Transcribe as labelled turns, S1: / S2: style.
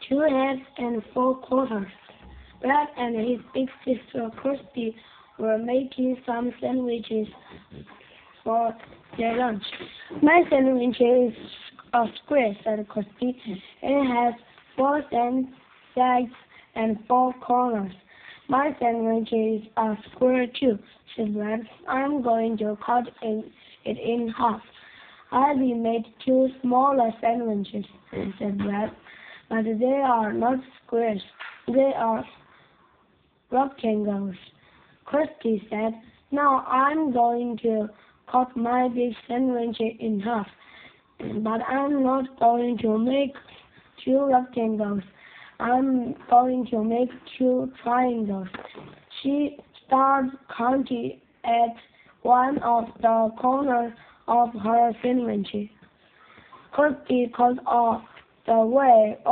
S1: 2 heads and 4 quarters. Brad and his big sister Kirsty were making some sandwiches for their lunch. My sandwich is a square, said Kirsty. It has 4 sides and 4 corners. My sandwich is a square too, said Brad. I'm going to cut it in half. I will make 2 smaller sandwiches, said Brad. But they are not squares. They are rectangles. Kirsty said, now I'm going to cut my big sandwich in half. But I'm not going to make 2 rectangles. I'm going to make 2 triangles. She started counting at one of the corners of her sandwich. Kirsty cut off the way